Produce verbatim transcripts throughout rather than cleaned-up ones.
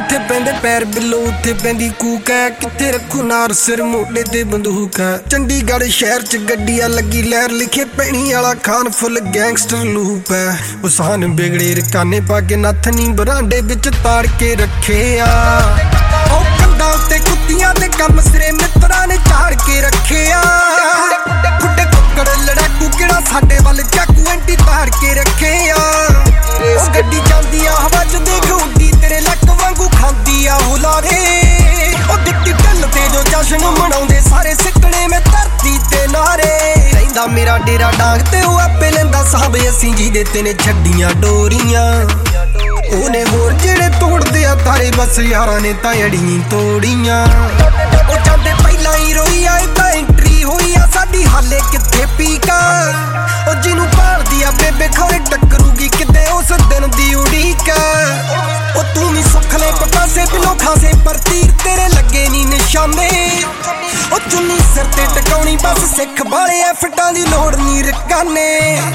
जिथे पेंदे पैर बिलो उत्थे पेंदी कूक है। किथे रखू नार सिर मोटे ते बंदूक है। चंडीगढ़ शहर च गड्डियां लगी लहर लिखे पैनी वाला खान फुल गैंगस्टर लूप है। उसान बिगड़े रकाने पाके नथनी बरांडे विच ताड़ के रखे आ। ओ कंधा उत्ते कुत्तियां ते कम सिरे मित्रां ने झाड़ के रखे आ। खुड्डे कुक्कड़ लड़ाकू किहड़ा साडे वल चाकू एंटी ताड़ के रखे आ। ओ गड्डी जांदी आ हवा च देख उड्डी तेरे लक वांगू खांदी आ हुलारे। ओ दित्ती ढल ते जो जश्न मनाउंदे सारे सिकड़े में धरती ते नारे। रहिंदा मेरा डेरा डांग ते ओ आपे लैंदा साहब असीं जिहदे ते ने छड्डियां डोरियां। ओने होर जेड़े तोड़दे आ तारे बस यारां ने तां अड़ियां तोड़ियां। ओ जांदे पहिलां ही रोई आए तां एंट्री होई आ साडी हाले कित्थे पीका। ओ जिन्नू भालदी आ बेबे खौरे टक्करूगी किते उस दिन दी उड़ीक। ओ तू भी सुख ले पतासे बिलो खासे पर तीर तेरे लगे नी निशाने। ओ चुन्नी सिर ते टकाउणी बस सिख वाले एफटां दी लोड़ नी रकाने।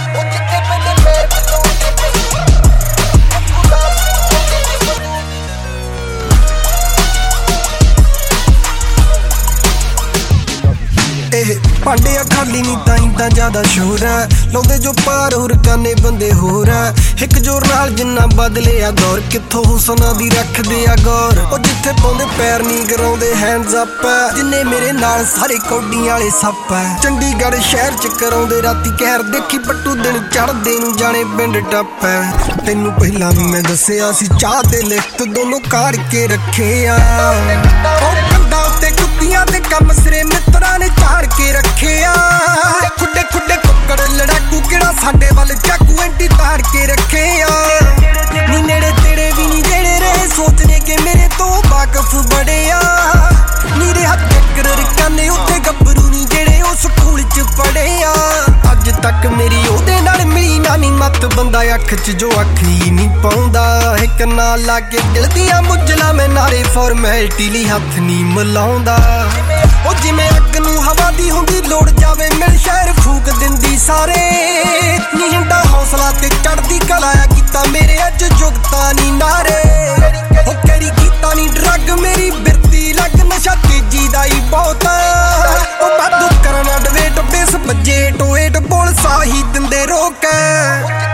भांडे खाली नी ताई तां ज्यादा शोर है। लौंदे जो पार होर काने बंदे होर है। एक जोर नाल जिन्ना बदले आ दौर कित्थों हुसना दी रखदे आ गौर। ओ जिथे पाउंदे पैर नी कराउंदे हैंड्स अप जिन्ने मेरे नाल सारे कौडियां वाले सप है। चंडीगढ़ शहर च कराउंदे राती कहर देखी पट्टू दिन चढ़दे नूं जाने पिंड टप है। तैनू पहिलां भी मैं दस्सिया सी चाह ते लिखत दोनों काड़ के रखे आ। ओ कंधा उत्ते कुत्तियां ते कम सिरे मित्रां ने झाड़ के रखे आ। खुड्डे खुड्डे कुक्कड़ लड़ाकू किहड़ा साडे वल चाकू एंटी ताड़ के रखे आ। नी नेड़े तेड़े भी नी जेड़े रहे सोचने के मेरे तो वाकफ बड़े आ। नीरे हथ चक्कर रकाने उत्थे गब्बरू नी जेड़े ओ स्कूल च पढ़े आ। अज तक मेरी ओहदे नाल मिली ना नी मत बंदा अख च जो अख ही नी पाउंदा। इक ना लागे दिल दियां मुजला मैं नारे फॉर्मैलिटी ली हथ नी मिलाउंदा। ओ जिवें अग नूं हवा दी हुंदी लोड़ जावे मिल शहर फूक दिंदी सारे। नी हिंदा हौसला ते चढ़दी कलाया कीता मेरे अज जुगता नी नारे। ओ कैरी कीता नी ड्रग मेरी बिरती लग नशा तेजी दा ही बहुत। ओ वाधू करना डवेट बेस बजे टोएट बोल साही दिंदे रोक।